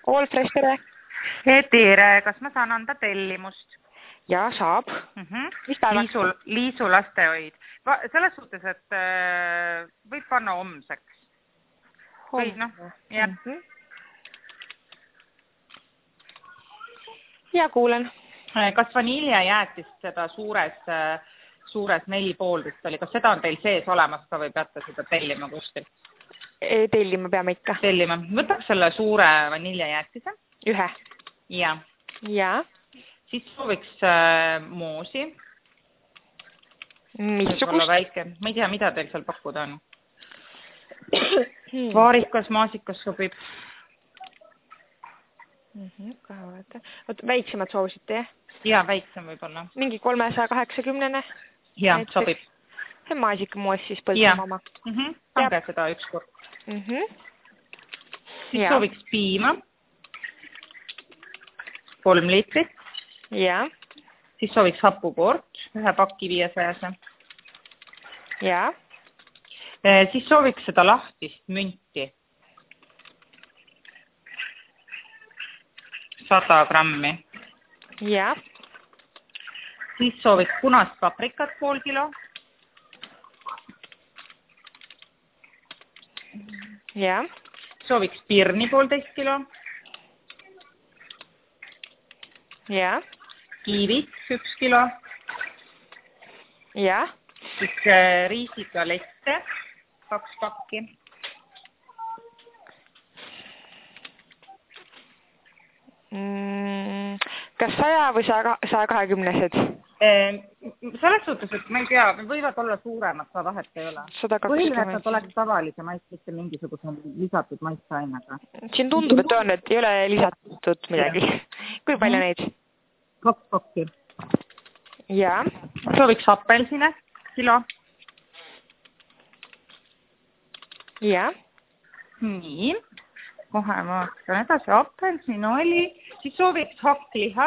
All Fresh, tere. Tere, kas ma saan anda tellimust? Ja, saab. Mis päevaks? Liisu lastehoid. Selles suhtes, et võib panna homseks. Või jah. Ja, kuulen. Kas vaniljajäätist seda suures 4,5 vist oli? Kas seda on teil sees olemas ka või peate seda tellima kuskilt? Tellima peame ikka. Tellima. Võtaks selle suure vaniljajäätise. Ühe. Ja. Ja. Siis sooviks moosi. Missugust? Väike. Ma ei tea, mida teil seal pakkuda on. Vaarikas, maasikas sobib. Väiksemad soovisite, jah? Ja, väiksem võib-olla. Mingi 380. Ja, sobib. See maasikamoos siis põldsama oma. Pange seda üks kord. Siis sooviks piima. 3 liitrit. Ja. Siis sooviks hapukoort, 1 pakki 500. Ja. Siis sooviks seda lahtist münti. 100 grammi. Ja. Siis sooviks punast paprikat 0,5 kilo. Ja. Sooviks pirni 1,5 kilo. Ja. Kiivit 1 kilo. Ja. Siis riisigalette 2 pakki. Kas 100 või 120-sed? Selles suhtes, et ma ei tea, võivad olla suuremad, ka vahet ei ole. Põhiline, et nad oleks tavalise maist, mitte mingisuguse lisatud maitseainega. Siin tundub, et on, et ei ole lisatud midagi. Kui palju neid? 2 pakki. Ja. Sooviks apelsine, kilo. Ja. Nii. Kohe vaatan edasi, apelsin oli. Siis sooviks hakkliha.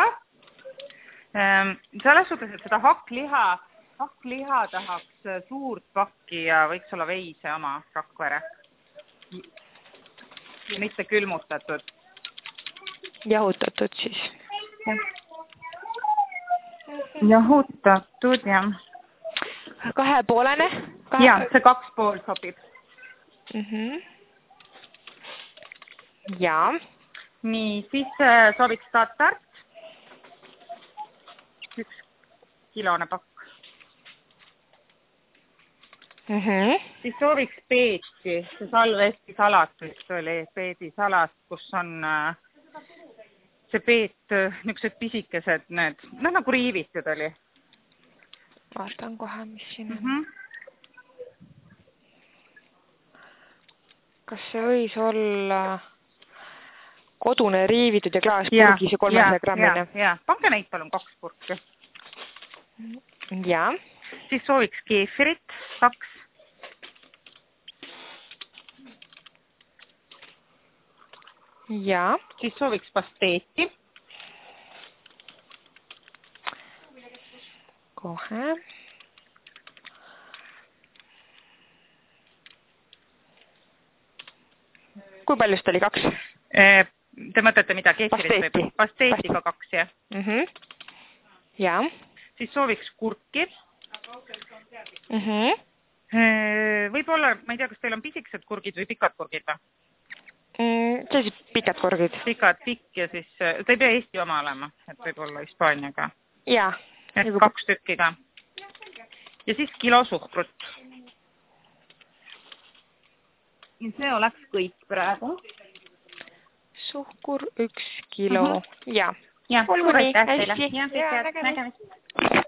Selles suhtes, et seda hakkliha tahaks suurt pakki ja võiks olla veise oma Rakvere. Mitte külmutatud. Jahutatud siis. Jahutatud, jah. 2,5? Ja, see 2,5 sobib. Ja. Nii, siis sooviks tatart. 1 kilone pakk. Siis sooviks peeti, see salvesti salat vist oli, peedi salat, kus on see peet, niisugused pisikesed need, nagu riivitud oli. Vaatan kohe, mis siin on. Kas see võis olla kodune riivitud ja klaaspurgis ja 300 grammine? Ja, pange neid palun 2 purki. Ja. Siis sooviks keefirit 2. Ja. Siis sooviks pasteeti. Kohe. Kui palju seda oli 2? Te mõtlete mida? Keefirit või? Pasteetiga 2, jah. Ja. Siis sooviks kurki. Võib-olla, ma ei tea, kas teil on pisikesed kurgid või pikad kurgid või? See siis pikad kurgid. Pikk ja siis, ta ei pea Eesti oma olema, et võib-olla Hispaaniaga. Jaa. 2 tükki ka. Ja siis kilo suhkrut. Ja see oleks kõik praegu. Suhkur 1 kilo. Ja. Ja, suur aitäh teile. Ja, nägemist.